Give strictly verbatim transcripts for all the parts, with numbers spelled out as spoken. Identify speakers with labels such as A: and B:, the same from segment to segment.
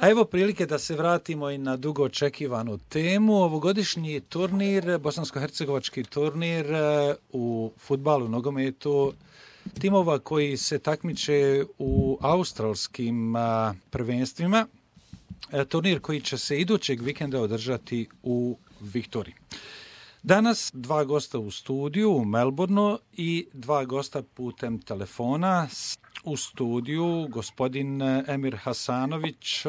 A: A evo prilike da se vratimo i na dugo očekivanu temu. Ovogodišnji turnir, bosansko-hercegovački turnir u fudbalu, nogometu, timova koji se takmiče u australskim prvenstvima. Turnir koji će se idućeg vikenda održati u Viktoriji. Danas dva gosta u studiju u Melbourneu i dva gosta putem telefona. U studiju gospodin Emir Hasanović,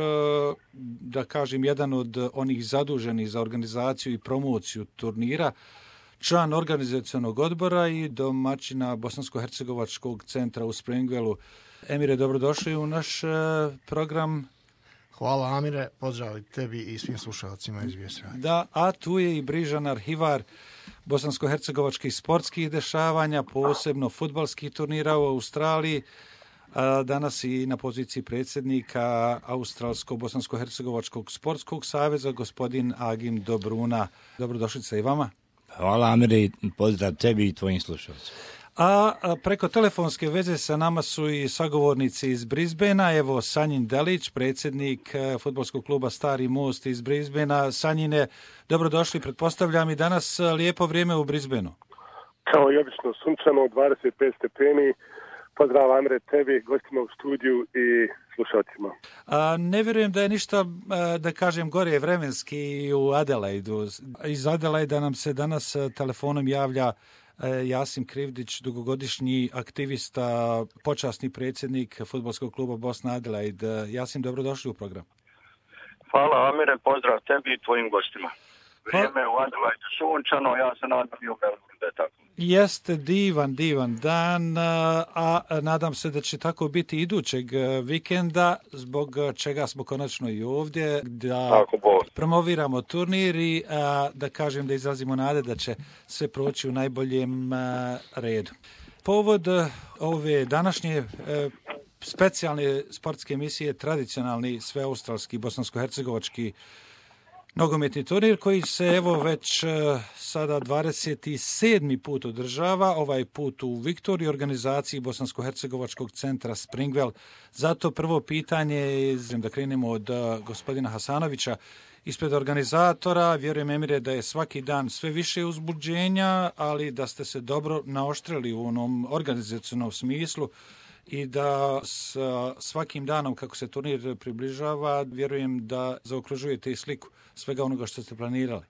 A: da kažem jedan od onih zaduženih za organizaciju i promociju turnira, član organizacionog odbora i domaćina Bosansko-hercegovačkog centra u Springwellu. Emire, dobrodošli u naš program.
B: Hvala Amire, pozdrav tebi i svim slušalcima iz Vijest radija.
A: Da, a tu je i Brižan Arhivar bosansko-hercegovačkih sportskih dešavanja, posebno fudbalskih turnira u Australiji. Danas i na poziciji predsjednika Australsko-bosansko-hercegovačkog sportskog saveza, gospodin Agim Dobruna. Dobrodošlica i vama.
C: Hvala Amire, pozdrav tebi i tvojim slušalcima.
A: A preko telefonske veze sa nama su i sagovornici iz Brisbanea. Evo Sanjin Delić, predsjednik fudbalskog kluba Stari Most iz Brisbanea. Sanjine, dobrodošli, pretpostavljam i danas lijepo vrijeme u Brisbaneu.
D: Kao i obično sunčano, dvadeset pet stepeni. Pozdrav Amire tebi, gostima u studiju i slušalcima.
A: A, ne vjerujem da je ništa, da kažem, gore vremenski u Adelaidu. Iz Adelaida nam se danas telefonom javlja Jasim Krivdić, dugogodišnji aktivista, počasni predsjednik fudbalskog kluba Bosna Adelaide. Jasim, dobrodošli u program.
E: Hvala Amire, pozdrav tebi i tvojim gostima. Vrijeme u Adelaidu sunčano, ja se nadam i u Melbourneu da je tako.
A: Jeste divan, divan dan, a nadam se da će tako biti idućeg vikenda, zbog čega smo konačno i ovdje, da promoviramo turnir i da kažem da izrazimo nade da će sve proći u najboljem redu. Povod ove današnje specijalne sportske emisije, tradicionalni sveaustralski bosansko-hercegovački nogometni turnir koji se evo već sada dvadeset sedmi put održava, ovaj put u Viktoriji, organizaciji Bosansko-hercegovačkog centra Springwell. Zato prvo pitanje, da krenemo od gospodina Hasanovića, ispred organizatora. Vjerujem, Emire, da je svaki dan sve više uzbuđenja, ali da ste se dobro naoštrili u onom organizacionom smislu i da s svakim danom kako se turnir približava, vjerujem da zaokružujete i sliku svega onoga što ste planirali.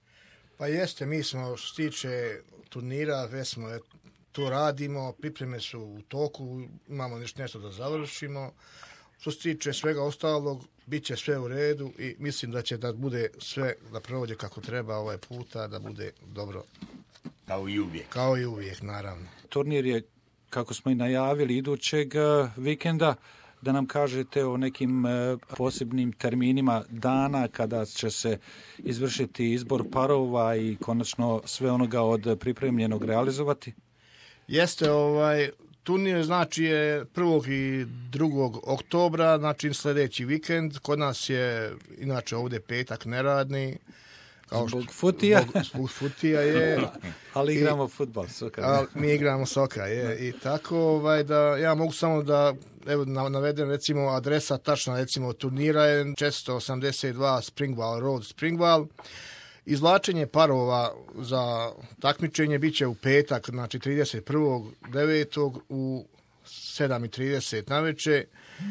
B: Pa jeste, mi smo što se tiče turnira, već smo to radimo, pripreme su u toku, imamo nešto, nešto da završimo. Što se tiče svega ostalog, bit će sve u redu i mislim da će da bude sve, da prođe kako treba ovaj puta, da bude dobro.
C: Kao i uvijek.
B: Kao i uvijek, naravno.
A: Turnir je, kako smo i najavili, idućeg vikenda. Da nam kažete o nekim posebnim terminima dana kada će se izvršiti izbor parova i konačno sve onoga od pripremljenog realizovati?
B: Jeste, ovaj turnir znači je prvog i drugog oktobra, znači sljedeći vikend. Kod nas je inače ovdje petak neradni.
A: Kao zbog što, futija?
B: Zbog, zbog futija je.
A: Ali igramo fudbal, soka.
B: Ali mi igramo soka, je. I tako ovaj, da ja mogu samo da evo navedem recimo adresa tačna recimo turnira je četiristo osamdeset dva Springwell Road, Springwell. Izvlačenje parova za takmičenje bit će u petak, znači trideset prvog devetog u sedam i trideset navečer.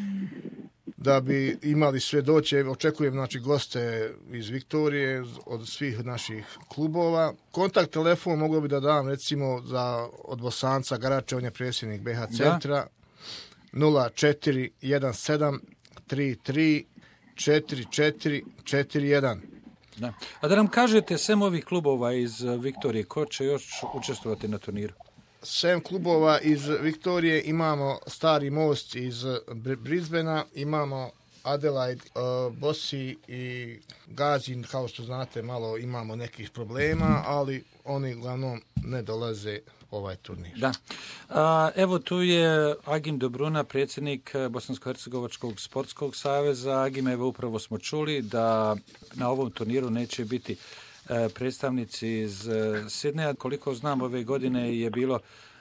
B: Da bi imali sve doći, očekujem znači goste iz Viktorije, od svih naših klubova. Kontakt telefon mogu bi da dam recimo za od Bosanca Garače, on je predsjednik B H centra, nula četiri jedan sedam tri tri četiri četiri četiri jedan.
A: Da. A da nam kažete, sem ovih klubova iz Viktorije, ko će još učestvovati na turniru?
B: Sem klubova iz Viktorije imamo Stari Most iz Brisbanea, imamo Adelaide, uh, Bosi i Gazin, kao što znate, malo imamo nekih problema, ali oni uglavnom ne dolaze ovaj turnir.
A: Da. A, evo tu je Agim Dobruna, predsjednik Bosansko-hercegovačkog sportskog saveza. Agim, evo upravo smo čuli da na ovom turniru neće biti predstavnici iz Sidneja. Koliko znam, ove godine je bilo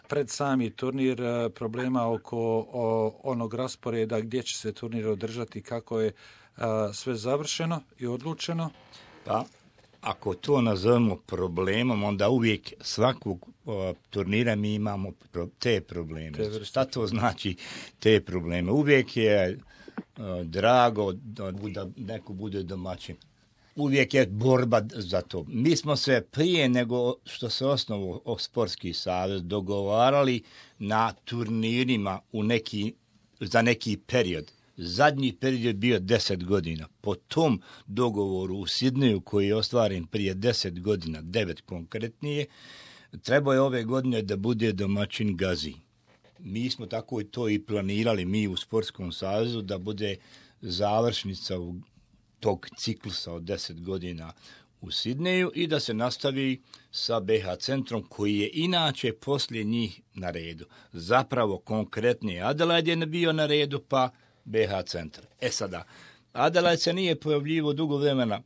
A: pred sami turnir, problema oko o, onog rasporeda gdje će se turnir održati, kako je a, sve završeno i odlučeno?
C: Pa, ako to nazovemo problemom, onda uvijek svakog o, turnira mi imamo pro, te probleme. Te Šta to znači te probleme? Uvijek je o, drago da, da neko bude domaćin. Uvijek je borba za to. Mi smo se prije nego što se osnovao o sportski savez dogovarali na turnirima u neki, za neki period. Zadnji period je bio deset godina. Po tom dogovoru u Sidneju koji je ostvaren prije deset godina, devet konkretnije, trebao je ove godine da bude domaćin Gazi. Mi smo tako i to i planirali, mi u Sportskom savezu, da bude završnica u tog ciklusa od deset godina u Sidneju i da se nastavi sa B H centrom koji je inače poslije njih na redu. Zapravo konkretnije Adelaide je bio na redu, pa B H centar. E sada, Adelaide se nije pojavljivo dugo vremena.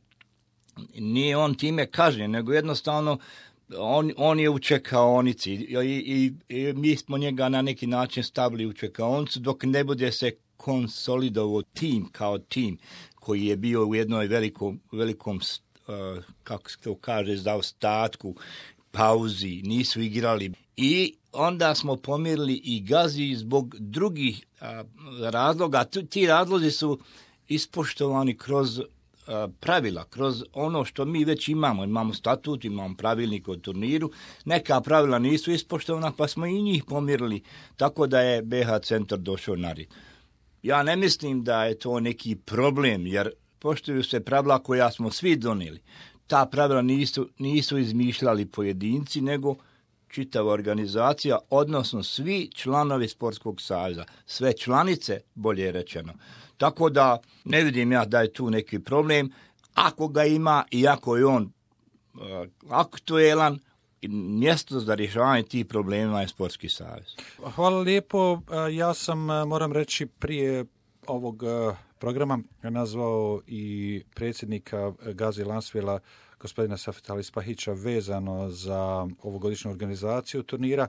C: Nije on time kažnjen, nego jednostavno on, on je u čekaonici i, i, i mi smo njega na neki način stavili u čekaonicu dok ne bude se konsolidovao tim kao tim koji je bio u jednoj velikom, velikom uh, kako se to kaže, zaostatku, pauzi, nisu igrali. I onda smo pomirili i Gazi zbog drugih uh, razloga. Ti razlozi su ispoštovani kroz uh, pravila, kroz ono što mi već imamo. Imamo statut, imamo pravilnik o turniru. Neka pravila nisu ispoštovana, pa smo i njih pomirili, tako da je B H centar došao na red. Ja ne mislim da je to neki problem, jer poštuju se pravila koja smo svi donijeli. Ta pravila nisu, nisu izmišljali pojedinci, nego čitava organizacija, odnosno svi članovi Sportskog saveza, sve članice, bolje rečeno. Tako da ne vidim ja da je tu neki problem. Ako ga ima i ako je on uh, aktuelan, mjesto za rješavanje tih problema je Sportski savez.
A: Hvala lijepo. Ja sam, moram reći, prije ovog programa nazvao i predsjednika Gazi Lansvila, gospodina Safeta Alispahića, vezano za ovogodišnju organizaciju turnira.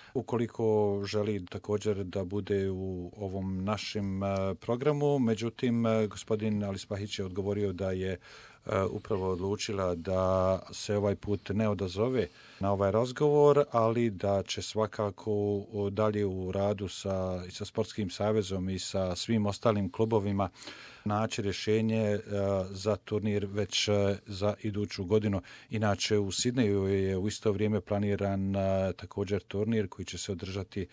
A: Ukoliko želi također da bude u ovom našem programu, međutim, gospodin Alispahić je odgovorio da je upravo odlučila da se ovaj put ne odazove na ovaj razgovor, ali da će svakako dalje u radu sa, i sa Sportskim savezom i sa svim ostalim klubovima naći rješenje za turnir već za iduću godinu. Inače, u Sidneju je u isto vrijeme planiran također turnir koji će se održati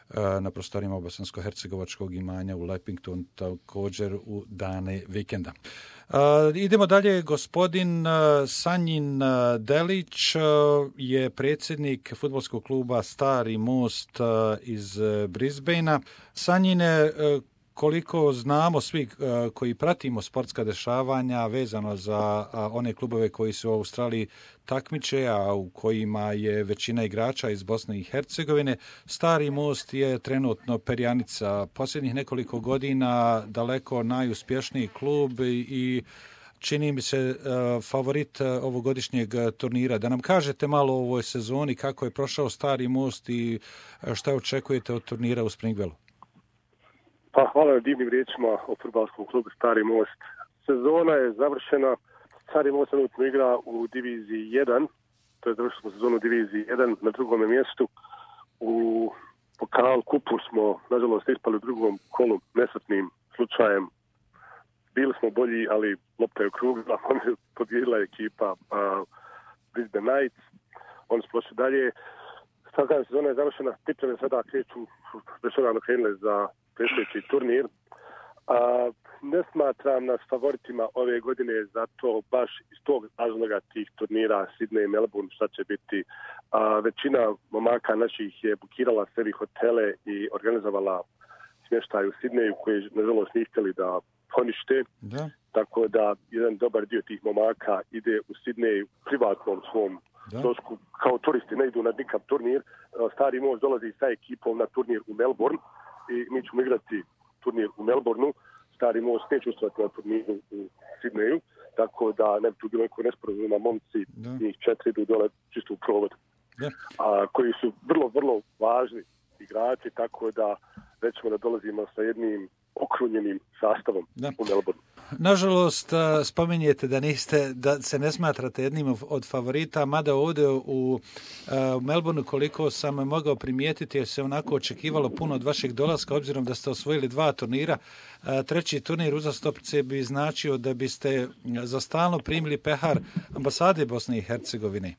A: na prostorima bosansko-hercegovačkog imanja u Lepington, također u dane vikenda. Uh, idemo dalje. Gospodin uh, Sanjin uh, Delić uh, je predsjednik fudbalskog kluba Stari Most uh, iz uh, Brisbanea. Sanjine, uh, koliko znamo svi uh, koji pratimo sportska dešavanja vezano za uh, one klubove koji su u Australiji takmiče, a u kojima je većina igrača iz Bosne i Hercegovine, Stari Most je trenutno perjanica. Posljednjih nekoliko godina daleko najuspješniji klub i, i čini mi se uh, favorit uh, ovogodišnjeg turnira. Da nam kažete malo o ovoj sezoni, kako je prošao Stari Most i uh, šta očekujete od turnira u Springvelu?
D: Pa hvala na divnim riječima o fudbalskom klubu Stari Most. Sezona je završena. Stari Most trenutno igra u diviziji jedan, to je završili smo sezonu u diviziji jedan, na drugom mjestu. U pokal kupu smo, nažalost, ispali u drugom kolu nesretnim slučajem. Bili smo bolji, ali lopta je okrugla, on je pobjedila ekipa uh, Brisbane Knights. Oni su prošli dalje. Sada sezona je završena, pripreme sada kreću, već odavno krenule za predstojeći turnir. Uh, ne smatram nas favoritima ove godine, zato baš iz tog razloga tih turnira Sidney i Melbourne šta će biti. Uh, većina momaka naših je bukirala sebi hotele i organizovala smještaj u Sidneju koji nažalost nije htjeli da ponište. Da. Tako da jedan dobar dio tih momaka ide u Sidneju privatnom svom trošku. Kao turisti ne idu na nikakav turnir. Uh, Stari Most dolazi sa ekipom na turnir u Melbourne i mi ćemo igrati turnir u Melbourneu. Stari Most neće ustavati na turniru u Sidneju, tako da ne bi tu bilo neko nesporazuma, momci, da. Njih četiri idu dole čisto u provod. a, koji su vrlo, vrlo važni igrači, tako da rećemo da dolazimo sa jednim okrunjenim sastavom da. U Melbourneu.
A: Nažalost, spominjete da niste, da se ne smatrate jednim od favorita, mada ovdje u, u Melbourneu, koliko sam mogao primijetiti, je se onako očekivalo puno od vašeg dolaska, obzirom da ste osvojili dva turnira. Treći turnir uzastopce bi značio da biste za stalno primili pehar ambasade Bosne i Hercegovine.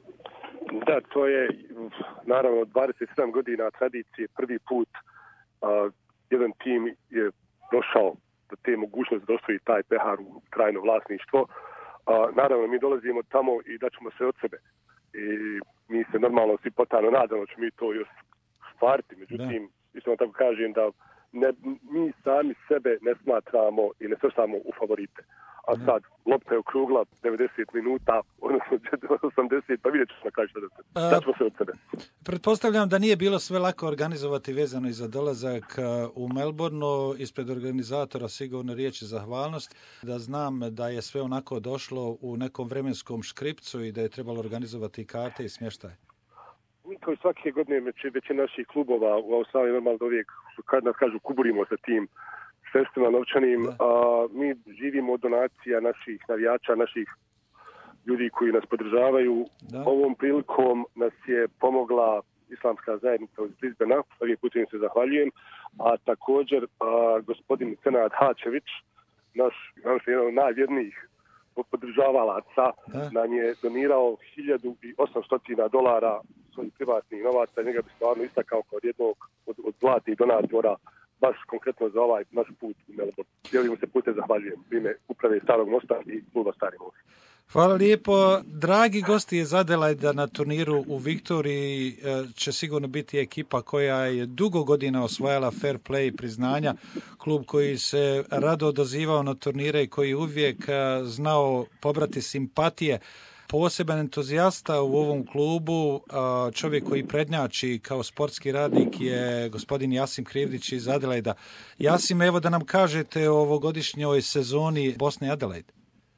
D: Da, to je naravno dvadeset sedam godina tradicije, prvi put a, jedan tim je došao do te mogućnosti da osvoji taj pehar u trajno vlasništvo. A, naravno, mi dolazimo tamo i daćemo sve od sebe. I mi se normalno svi potano nadamo da ćemo mi to još stvariti. Međutim, isto tako kažem da ne, mi sami sebe ne smatramo i ne svrstamo u favorite. A sad, lopta je okrugla devedeset minuta, odnosno osamdeset, pa vidjet ćemo kaži da daćemo sve od sebe.
A: Pretpostavljam da nije bilo sve lako organizovati vezano i za dolazak u Melbourneu. Ispred organizatora sigurno riječ je zahvalnost. Da znam da je sve onako došlo u nekom vremenskom škripcu i da je trebalo organizovati karte i smještaj.
D: Mi kao i svake godine većina naših klubova u Australiji normalno uvijek, kad nas kažu, kuburimo sa tim sredstvima novčanim. A, mi živimo od donacija naših navijača, naših ljudi koji nas podržavaju. Da. Ovom prilikom nas je pomogla islamska zajednica iz Brisbanea, ovim putem se zahvaljujem, a također a, gospodin Senad Hačević, naš, naš jedan od najvjernijih podržavalaca, da. Nam je donirao hiljadu osamsto dolara svojih privatnih novaca. Njega bi stvarno istakao kao jednog od, od zlatnih donatora baš konkretno za ovaj naš put u Melbourne. Želim se putem zahvaljujem u ime uprave Starog mosta i kluba Stari most.
A: Hvala lijepo. Dragi gosti iz Adelaida na turniru u Viktoriji će sigurno biti ekipa koja je dugo godina osvajala fair play priznanja. Klub koji se rado odazivao na turnire i koji uvijek znao pobrati simpatije. Poseban entuzijasta u ovom klubu, čovjek koji prednjači kao sportski radnik je gospodin Jasim Krivdić iz Adelaida. Jasim, evo da nam kažete o ovogodišnjoj sezoni Bosne i Adelaide.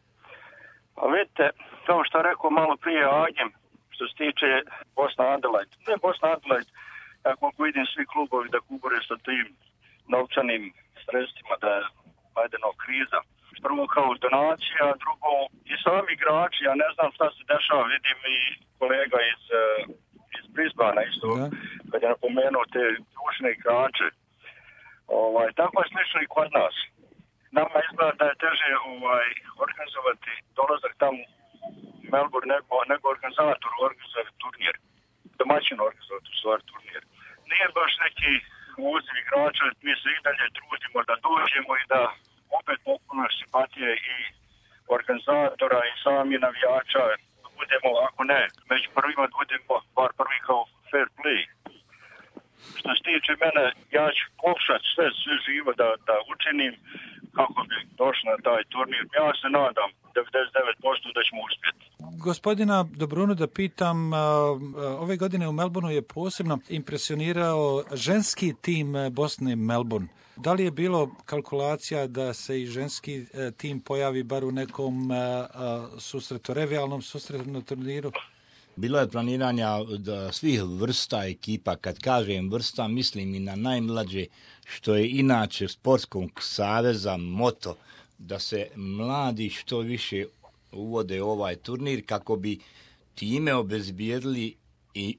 E: Pa vidite, kao što je rekao malo prije Agim, što se tiče Bosna Adelaide. Ne Bosna Adelaide, ja koliko vidim svi klubovi da kubure sa tim novčanim sredstvima, da je vajdeno kriza. Prvo kao donacija, drugo i sami igrači, ja ne znam šta se dešava, vidim i kolega iz, iz Brisbanea isto, da. Kad je napomenuo te ključne igrače. Ovaj, tako je slično i kod nas. Nama izgleda da je teže ovaj, organizovati dolazak tamo u Melbourne nego, nego organizator organizovati turnir. Domaćin organizovati u stvar turnir. Nije baš neki uziv igrača, mi se i dalje trudimo da dođemo i da opet popuno simpatije i organizatora i sami navijača budemo, ako ne, među prvima budemo bar prvi kao fair play. Što se tiče mene, ja ću pokušati sve, sve živo da, da učinim kako bi došli na taj turnir. Ja se nadam devedeset devet posto da ćemo uspjeti.
A: Gospodina Dobrunu da pitam, ove godine u Melbourneu je posebno impresionirao ženski tim Bosne Melbourne. Da li je bilo kalkulacija da se i ženski tim pojavi bar u nekom susretu, revijalnom susretu na turniru?
C: Bilo je planiranja da svih vrsta ekipa, kad kažem vrsta, mislim i na najmlađe, što je inače Sportskog saveza moto, da se mladi što više uvode ovaj turnir kako bi time obezbijedili i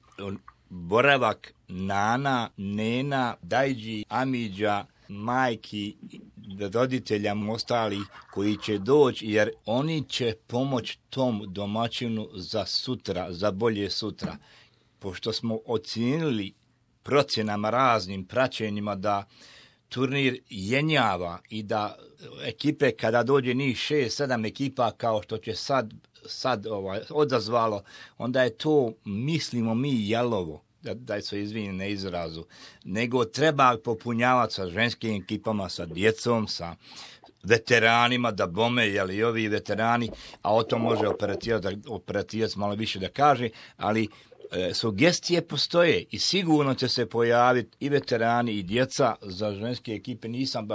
C: boravak nana, nena, dajđi, amiđa, majki, roditelja ostali koji će doći, jer oni će pomoći tom domaćinu za sutra, za bolje sutra. Pošto smo ocijenili procjenama raznim praćenjima da turnir jenjava i da ekipe kada dođe njih šest, sedam ekipa kao što će sad, sad ovaj, odazvalo, onda je to, mislimo mi, jalovo. Da, da se izvinim na izrazu, nego treba popunjavati sa ženskim ekipama, sa djecom, sa veteranima, da bome, jel i ovi veterani, a o tom može operativac, operativac malo više da kaže, ali e, sugestije postoje i sigurno će se pojaviti i veterani i djeca za ženske ekipe. Nisam baš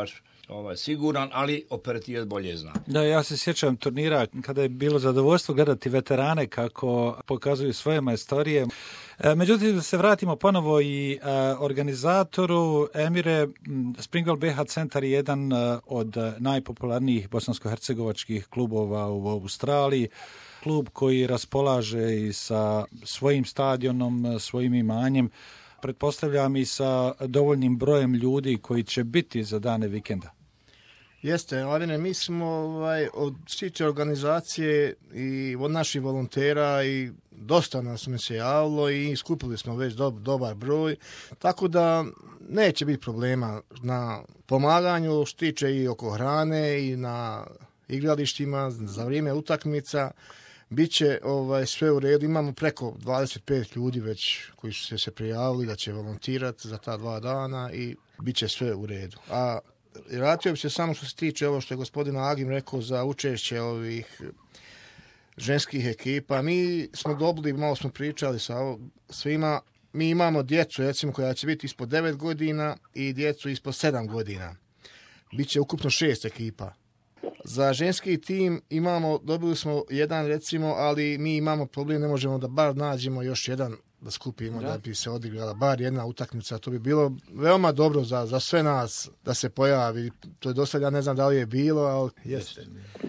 C: ovaj, siguran, ali operativac bolje zna.
A: Da, ja se sjećam turnira kada je bilo zadovoljstvo gledati veterane kako pokazuju svoje majstorije. Međutim, da se vratimo ponovo i organizatoru. Emire, Springwell B H centar je jedan od najpopularnijih bosansko-hercegovačkih klubova u Australiji. Klub koji raspolaže i sa svojim stadionom, svojim imanjem, pretpostavljam i sa dovoljnim brojem ljudi koji će biti za dane vikenda.
B: Jeste, Mladine, mi smo ovaj, od tiče organizacije i od naših volontera i dosta nas mi se javilo i skupili smo već do, dobar broj, tako da neće biti problema na pomaganju što tiče i oko hrane i na igralištima za vrijeme utakmica. Biće ovaj, sve u redu, imamo preko dvadeset pet ljudi već koji su se, se prijavili da će volontirati za ta dva dana i bit će sve u redu. A vratio bi se samo što se tiče ovo što je gospodin Agim rekao za učešće ovih ženskih ekipa. Mi smo dobili, malo smo pričali sa svima, mi imamo djecu recimo koja će biti ispod devet godina i djecu ispod sedam godina. Biće ukupno šest ekipa. Za ženski tim imamo, dobili smo jedan recimo, ali mi imamo problem, ne možemo da bar nađemo još jedan da skupimo, da, da bi se odigrala bar jedna utakmica. To bi bilo veoma dobro za, za sve nas da se pojavi. To je dosta, ja ne znam da li je bilo, ali jeste.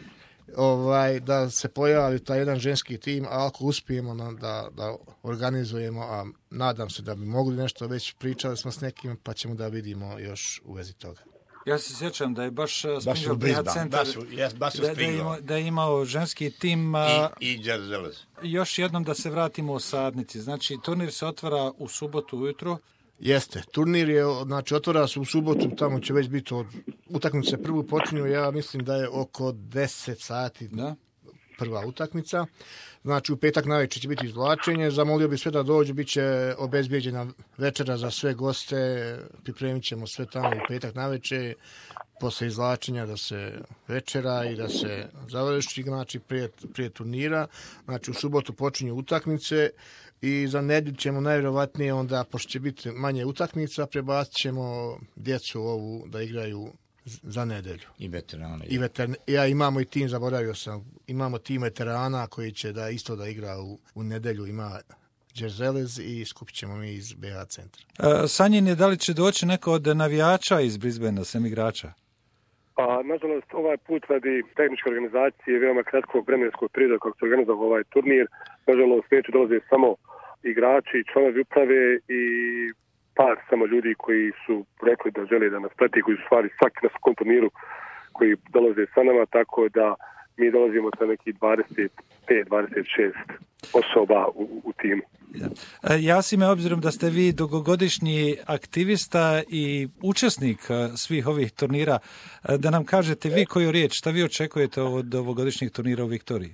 B: Ovaj, da se pojavi taj jedan ženski tim, a ako uspijemo da, da organizujemo, a nadam se da bi mogli nešto, već pričali smo s nekim, pa ćemo da vidimo još u vezi toga.
A: Ja se sjećam da je baš Springwell B H centar da, da, ima, da je imao ženski tim.
C: I, i Jerzeles.
A: Još jednom da se vratimo u sadnici. Znači, turnir se otvara u subotu ujutro.
B: Jeste, turnir je, znači, otvara se u subotu, tamo će već biti od utakmice prvu počinju, ja mislim da je oko deset sati da. Prva utakmica. Znači, u petak navečer će biti izvlačenje, zamolio bi sve da dođu, bit će obezbijeđena večera za sve goste, pripremit ćemo sve tamo u petak navečer, posle izvlačenja da se večera i da se završi, znači, prije, prije turnira. Znači, u subotu počinju utakmice i za nedjelju ćemo najvjerovatnije onda, pošto će biti manje utakmica, prebacit ćemo djecu ovu da igraju za nedelju.
C: I veterane.
B: I veterane. Ja imamo i tim, zaboravio sam, imamo tim veterana koji će da isto da igra u, u nedelju, ima Jerzeles i skupit ćemo mi iz B H centra.
A: E, Sanjin je, da li će doći neko od navijača iz Brisbanea, sem igrača?
D: Pa, nažalost, ovaj put radi tehničke organizacije veoma kratkog vremenskog perioda kako se organizovao ovaj turnir, nažalost, neće dolaze samo igrači, članovi uprave i par samo ljudi koji su rekli da žele da nas prati, koji su stvari svaki na svakom turniru koji dolaze sa nama, tako da mi dolazimo sa nekih dvadeset pet dvadeset šest osoba u, u timu.
A: Ja. Jasime, obzirom da ste vi dugogodišnji aktivista i učesnik svih ovih turnira, da nam kažete vi koju riječ, šta vi očekujete od ovogodišnjih turnira u Viktoriji?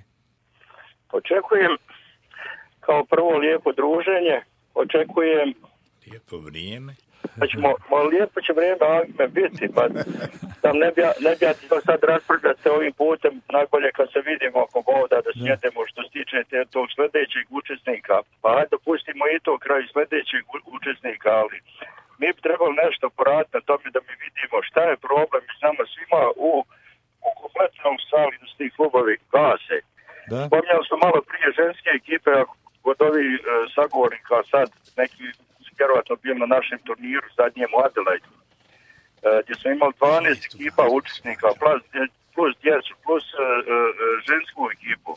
E: Očekujem kao prvo lijepo druženje, očekujem
C: lijepo vrijeme.
E: Pa ćemo, lijepo će vrijeme Agime biti, pa tam ne bi, ne bi ja sad raspravljati se ovim putem, najbolje kad se vidimo oko voda da sjedemo što se tiče tog sljedećeg učesnika. Pa hajde dopustimo i to kraj sljedećeg učesnika, ali mi bi trebali nešto poraditi na tome da mi vidimo šta je problem s nama svima u, u kompletnom sali da s tih klubovi gase. Spominjali smo malo prije ženske ekipe, od ovih e, sagovornika sad neki vjerovatno bio na našem turniru zadnjem u Adelaide, e, gdje smo imali dvanaest ekipa učesnika, plus, plus djecu, plus e, e, žensku ekipu.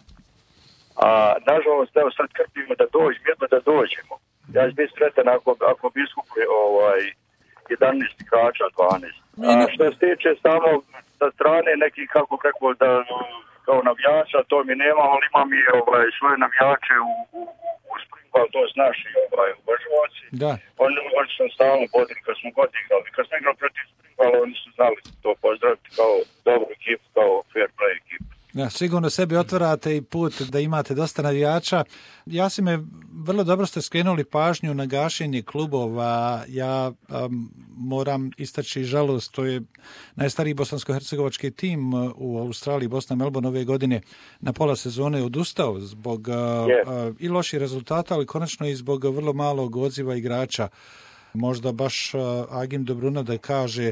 E: A nažalost, evo sad krpimo da dođemo, jedno da dođemo. Ja ću biti sretan ako, ako bi iskupili ovaj, jedanaest igrača, dvanaest. A što se tiče samo sa strane nekih, kako preko da kao navijača, to mi nema, ali imam i ovaj, svoje navijače u, u, u Springwell, to je naši ovaj, uvažovaci.
A: Da.
E: Oni, oni su stalno bodili kad smo god igrali. Kad smo igrali protiv Springwella, oni su znali to pozdraviti kao dobru ekipu, kao fair play ekipu.
A: Ja, sigurno sebi otvarate i put da imate dosta navijača. Ja si me, vrlo dobro ste skrenuli pažnju na gašenje klubova. Ja um, moram istaći žalost, to je najstariji bosansko-hercegovački tim u Australiji, Bosna Melbourne ove godine na pola sezone odustao zbog uh, yeah. uh, i loših rezultata, ali konačno i zbog vrlo malog odziva igrača. Možda baš uh, Agim Dobruna da kaže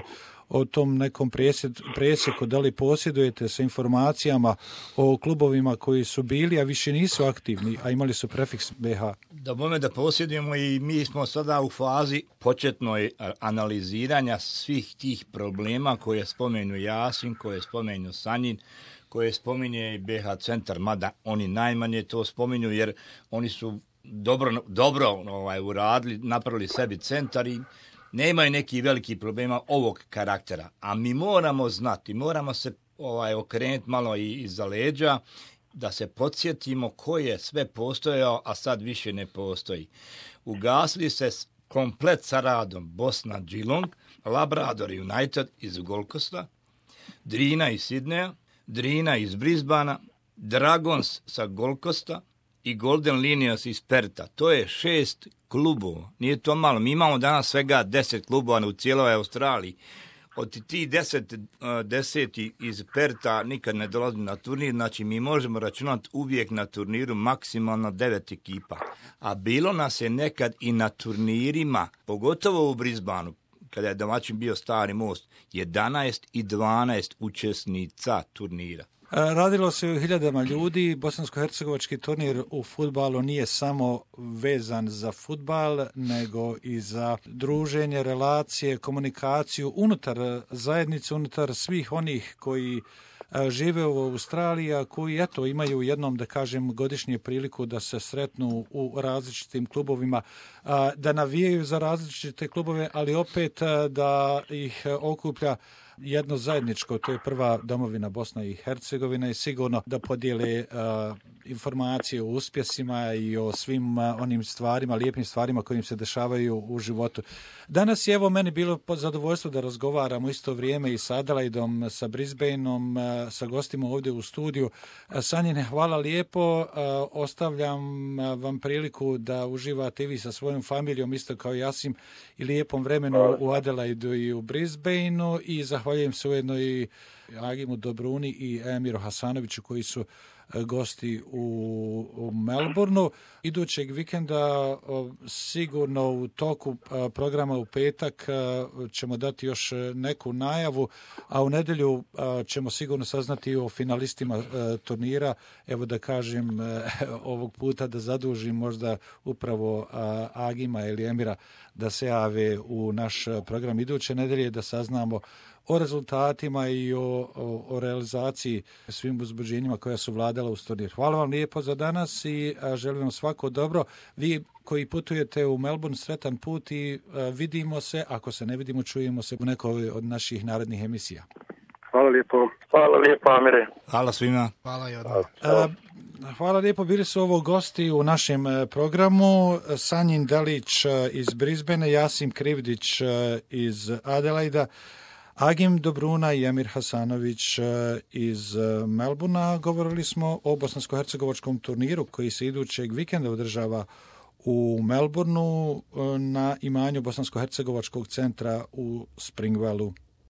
A: o tom nekom presjeku, da li posjedujete sa informacijama o klubovima koji su bili, a više nisu aktivni, a imali su prefiks B H?
C: Da bome da posjedujemo i mi smo sada u fazi početnoj analiziranja svih tih problema koje spomenu Jasin, koje spomenu Sanjin, koje spominje i B H centar, mada oni najmanje to spominju jer oni su dobro, dobro ovaj, uradili, napravili sebi centar i nemaju neki veliki problema ovog karaktera. A mi moramo znati, moramo se ovaj, okrenuti malo i iza leđa, da se podsjetimo ko je sve postojao, a sad više ne postoji. Ugasili se komplet sa radom Bosna Geelong, Labrador United iz Gold Coasta, Drina iz Sidneja, Drina iz Brisbanea, Dragons sa Gold Coasta i Golden Linijas iz Perta. To je šest klubova. Nije to malo. Mi imamo danas svega deset klubova u cijeloj Australiji. Od tih deset, deseti iz Perta nikad ne dolazi na turnir, znači mi možemo računati uvijek na turniru maksimalno devet ekipa. A bilo nas je nekad i na turnirima, pogotovo u Brisbaneu, kada je domaćin bio Stari Most, jedanaest i dvanaest učesnica turnira.
A: Radilo se o hiljadama ljudi. Bosansko-hercegovački turnir u fudbalu nije samo vezan za fudbal, nego i za druženje, relacije, komunikaciju unutar zajednice, unutar svih onih koji žive u Australiji, a koji eto imaju jednom, da kažem, godišnje priliku da se sretnu u različitim klubovima, da navijaju za različite klubove, ali opet da ih okuplja jedno zajedničko, to je prva domovina Bosna i Hercegovina i sigurno da podijele uh, informacije o uspjesima i o svim uh, onim stvarima, lijepim stvarima kojim se dešavaju u životu. Danas je evo meni bilo pod zadovoljstvo da razgovaram u isto vrijeme i sa Adelaidom, sa Brisbaneom, uh, sa gostima ovdje u studiju. Uh, Sanjine, hvala lijepo. Uh, ostavljam uh, vam priliku da uživate i vi sa svojom familijom, isto kao Jasim, i lijepom vremenu u Adelaidu i u Brisbaneu i zahvaljujem Zahvaljujem se ujedno i Agimu Dobruni i Emiru Hasanoviću koji su gosti u, u Melbourneu. Idućeg vikenda sigurno u toku programa u petak ćemo dati još neku najavu, a u nedjelju ćemo sigurno saznati o finalistima turnira. Evo da kažem ovog puta da zadužim možda upravo Agima ili Emira da se jave u naš program iduće nedelje da saznamo o rezultatima i o, o, o realizaciji svim uzbuđenjima koja su vladala u turnir. Hvala vam lijepo za danas i a, želim vam svako dobro. Vi koji putujete u Melbourne, sretan put i a, vidimo se, ako se ne vidimo, čujemo se u nekoj od naših narednih emisija.
D: Hvala lijepo.
E: Hvala lijepo, Amire.
C: Hvala svima.
B: Hvala i odmah.
A: Hvala lijepo, bili su ovo gosti u našem programu. Sanjin Delić iz Brisbanea, Jasim Krivdić iz Adelaida, Agim Dobruna i Emir Hasanović iz Melbournea. Govorili smo o bosansko-hercegovačkom turniru koji se idućeg vikenda održava u Melbourneu na imanju Bosansko-hercegovačkog centra u Springvallu.